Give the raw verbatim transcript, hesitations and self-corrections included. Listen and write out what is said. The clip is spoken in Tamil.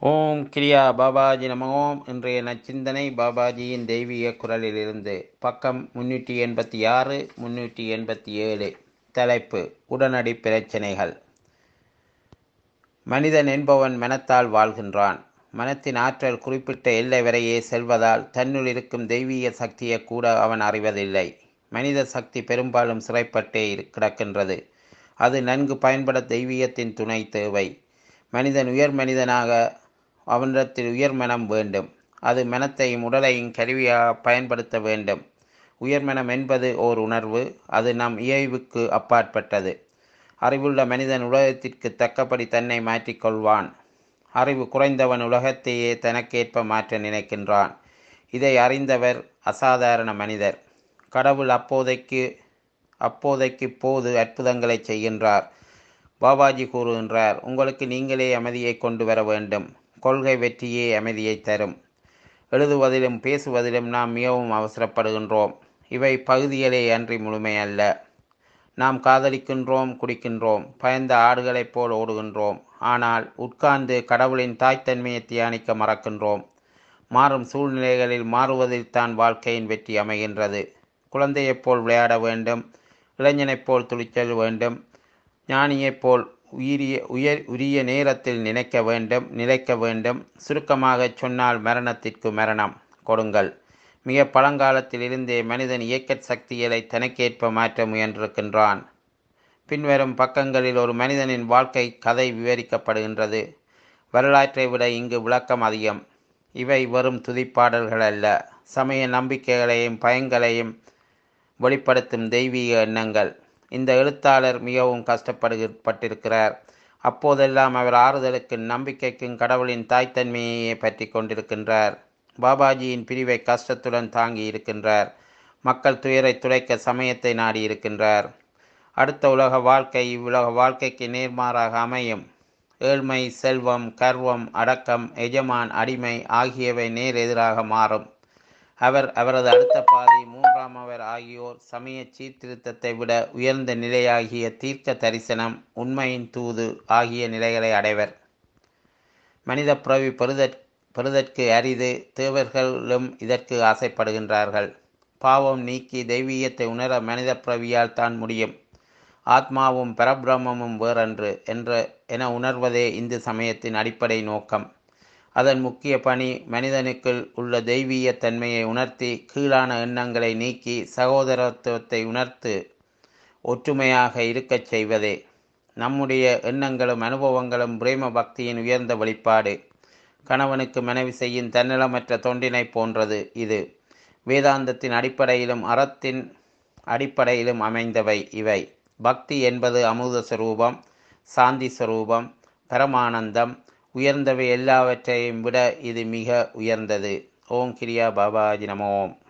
ஓம் கிரியா பாபாஜி நம ஓம். இன்றைய நச்சிந்தனை பாபாஜியின் தெய்வீக குரலிலிருந்து பக்கம் முன்னூற்றி எண்பத்தி ஆறு முன்னூற்றி எண்பத்தி ஏழு. தலைப்பு: உடனடி பிரச்சனைகள். மனிதன் என்பவன் மனத்தால் வாழ்கின்றான். மனத்தின் ஆற்றல் குறிப்பிட்ட எல்லை வரையே செல்வதால் தன்னுள் இருக்கும் தெய்வீக சக்தியை கூட அவன் அறிவதில்லை. மனித சக்தி பெரும்பாலும் சிறைப்பட்டே கிடக்கின்றது. அது நன்கு பயன்பட தெய்வீகத்தின் துணை தேவை. மனிதன் உயர் மனிதனாக அவனிடத்தில் உயர் மனம் வேண்டும். அது மனத்தையும் உடலையும் கருவியாக பயன்படுத்த வேண்டும். உயர்மனம் என்பது ஓர் உணர்வு. அது நம் இயல்புக்கு அப்பாற்பட்டது. அறிவுள்ள மனிதன் உலகத்திற்கு தக்கபடி தன்னை மாற்றிக்கொள்வான். அறிவு குறைந்தவன் உலகத்தையே தனக்கேற்ப மாற்ற நினைக்கின்றான். இதை அறிந்தவர் அசாதாரண மனிதர். கடவுள் அப்போதைக்கு அப்போதைக்கு போது அற்புதங்களை செய்கின்றார். பாபாஜி கூறுகின்றார், உங்களுக்கு நீங்களே அமைதியை கொண்டு வர வேண்டும். கொள்கை வெற்றியே அமைதியை தரும். எழுதுவதிலும் பேசுவதிலும் நாம் மிகவும் அவசரப்படுகின்றோம். இவை பகுதிகளே அன்றி முழுமையல்ல. நாம் காதலிக்கின்றோம், குடிக்கின்றோம், பயந்த ஆடுகளைப் போல் ஓடுகின்றோம். ஆனால் உட்கார்ந்து கடவுளின் தாய்த்தன்மையை தியானிக்க மறக்கின்றோம். மாறும் சூழ்நிலைகளில் மாறுவதில் தான் வாழ்க்கையின் வெற்றி அமைகின்றது. குழந்தையைப் போல் விளையாட வேண்டும். இளைஞனைப் போல் துளிச்சல் வேண்டும். ஞானியைப் போல் உயிரிய உயர் உரிய நேரத்தில் நினைக்க வேண்டும், நிலைக்க வேண்டும். சுருக்கமாகச் சொன்னால் மரணத்திற்கு மரணம் கொடுங்கள். மிக பழங்காலத்தில் இருந்தே மனிதன் இயக்க சக்திகளை தனக்கேற்ப மாற்ற முயன்றிருக்கின்றான். பின்வரும் பக்கங்களில் ஒரு மனிதனின் வாழ்க்கை கதை விவரிக்கப்படுகின்றது. வரலாற்றை விட இங்கு விளக்கம் அதிகம். இவை வெறும் துதிப்பாடல்கள் அல்ல. சமய நம்பிக்கைகளையும் பயங்களையும் வெளிப்படுத்தும் தெய்வீக எண்ணங்கள். இந்த எழுத்தாளர் மிகவும் கஷ்டப்பட்டிருக்கிறார். அப்போதெல்லாம் அவர் ஆறுதலுக்கும் நம்பிக்கைக்கும் கடவுளின் தாய்த்தன்மையை பற்றி கொண்டிருக்கின்றார். பாபாஜியின் பிரிவை கஷ்டத்துடன் தாங்கி இருக்கின்றார். மக்கள் துயரை துடைக்க சமயத்தை நாடி இருக்கின்றார். அடுத்த உலக வாழ்க்கை இவ்வுலக வாழ்க்கைக்கு நேர்மாறாக அமையும். ஏழ்மை, செல்வம், கர்வம், அடக்கம், எஜமான், அடிமை ஆகியவை நேர் எதிராக மாறும். அவர் அவரது அடுத்த பாதி மூன்றாம் அவர் ஆகியோர் சமய சீர்திருத்தத்தை விட உயர்ந்த நிலையாகிய தீர்க்க தரிசனம், உண்மையின் தூது ஆகிய நிலைகளை அடைவர். மனித பிறவி பெறுதற் பெறுதற்கு அரிது. தேவர்களும் இதற்கு ஆசைப்படுகின்றார்கள். பாவம் நீக்கி தெய்வீகத்தை உணர மனித பிறவியால் தான் முடியும். ஆத்மாவும் பரபிரம்மமும் வேறன்று என்ற என உணர்வதே இந்து சமயத்தின் அடிப்படை நோக்கம். அதன் முக்கிய பணி மனிதனுக்குள் உள்ள தெய்வீக தன்மையை உணர்த்தி கீழான எண்ணங்களை நீக்கி சகோதரத்துவத்தை உணர்த்து ஒற்றுமையாக இருக்கச் செய்வதே. நம்முடைய எண்ணங்களும் அனுபவங்களும் பிரேம பக்தியின் உயர்ந்த வெளிப்பாடு. கணவனுக்கு மனைவி செய்யும் தன்னலமற்ற தொண்டினை போன்றது இது. வேதாந்தத்தின் அடிப்படையிலும் அறத்தின் அடிப்படையிலும் அமைந்தவை இவை. பக்தி என்பது அமுத ஸ்வரூபம், சாந்தி ஸ்வரூபம், பரமானந்தம். உயர்ந்தவை எல்லாவற்றையும் விட இது மிக உயர்ந்தது. ஓம் கிரியா பாபாஜி நம ஓம்.